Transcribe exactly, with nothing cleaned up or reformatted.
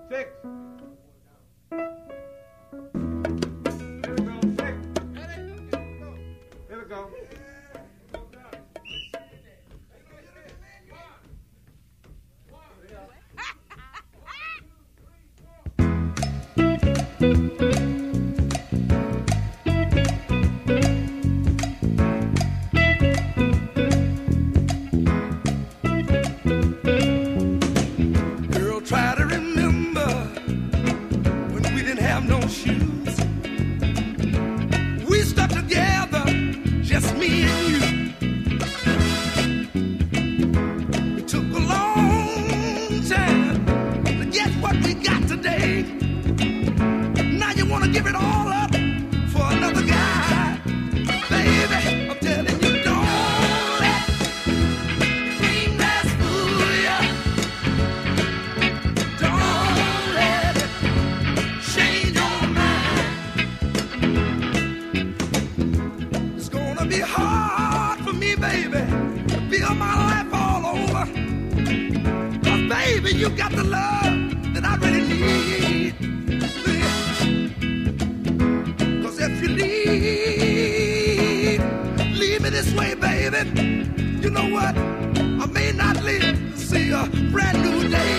Six. Here we go. Girl, try to remember when we didn't have no shoes. We stuck together, just me and you. It took a long time to get what we got today. Now you wanna give it all up for another guy. Baby, I'm telling you, don't let green grass fool ya. Don't let it change your mind. It's gonna be hard for me, baby, to build my life all over. 'Cause baby, you got the love that I really need. 'Cause if you leave, leave me this way, baby, you know what? I may not live to see a brand new day.